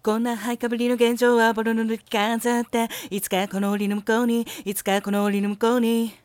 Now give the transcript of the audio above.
こんなハイかぶりの現状はボロの抜き飾っていつかこの檻の向こうにいつかこの檻の向こうに